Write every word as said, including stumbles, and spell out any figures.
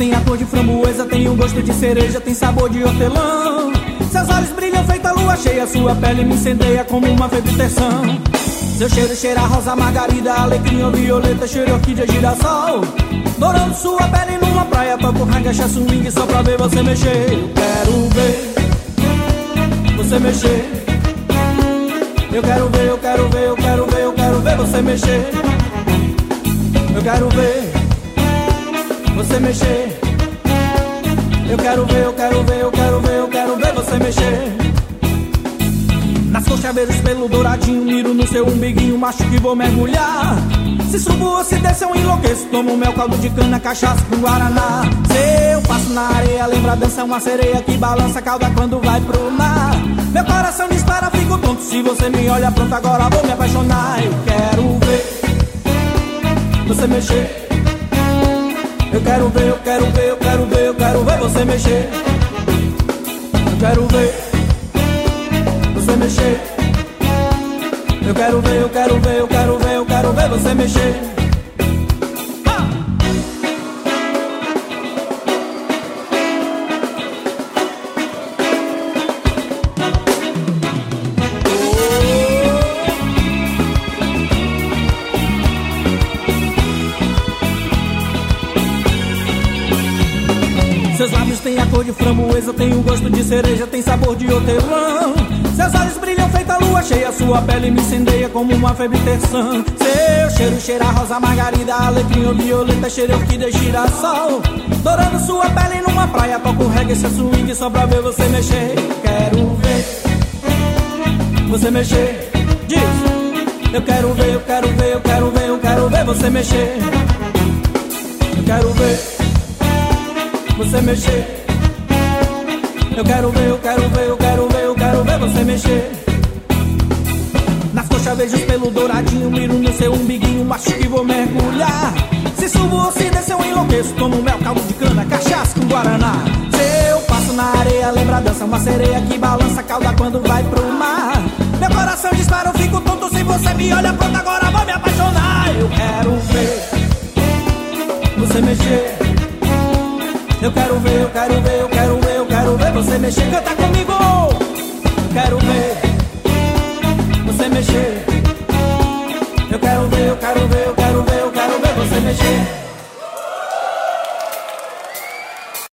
têm a cor de framboesa, tem o gosto de cereja, tem sabor de hortelã. Seus olhos brilham feita lua cheia, sua pele me incendeia como uma febritação. Seu cheiro cheira a rosa, margarida, alecrim ou violeta, cheiro orquídea, girassol. Dourando sua pele numa praia, toco ragacha, swing só pra ver você mexer. Eu quero ver você mexer. Eu quero ver, eu quero ver, eu quero ver, eu quero ver você mexer. Eu quero ver você mexer. Eu quero ver, eu quero ver, eu quero ver, eu quero ver você mexer. Nas coxas vejo pelo douradinho, miro no seu umbiguinho, macho que vou mergulhar. Se subo ou se desce eu enlouqueço, tomo mel, caldo de cana, cachaça com guaraná. Se eu passo na areia, lembra a dança, uma sereia que balança a cauda quando vai pro mar. Meu coração dispara, fico tonto, se você me olha, pronto, agora vou me apaixonar. Eu quero ver você mexer. Eu quero ver, eu quero ver, eu quero ver, eu quero ver você mexer. Eu quero ver você mexer. Eu quero ver, eu quero ver, eu quero ver, eu quero ver você mexer. Seus lábios têm a cor de framboesa, tem o gosto de cereja, tem sabor de hortelã. Seus olhos brilham feita lua cheia, sua pele me incendeia como uma febre terçã. Seu cheiro cheira a rosa, margarida, alecrim ou violeta, cheiro orquídea, girassol. Dourando sua pele numa praia, toco reggae, seu swing só pra ver você mexer. Quero ver você mexer. Diz, eu quero ver, eu quero ver, eu quero ver, eu quero ver você mexer. Eu quero ver você mexer. Eu quero ver, eu quero ver, eu quero ver, eu quero ver você mexer. Nas coxas vejo os pelos douradinho, miro no seu umbiguinho, macho que vou mergulhar. Se subo ou se desce eu enlouqueço, tomo mel, caldo de cana, cachaça com guaraná. Se eu passo na areia, lembra a dança, uma sereia que balança a cauda quando vai pro mar. Meu coração dispara, eu fico tonto, se você me olha, pronto, agora vou me apaixonar. Eu quero ver você mexer. Eu quero ver, eu quero ver, eu quero ver, eu quero ver você mexer. Canta comigo! Eu quero ver você mexer. Eu quero ver, eu quero ver, eu quero ver, eu quero ver você mexer.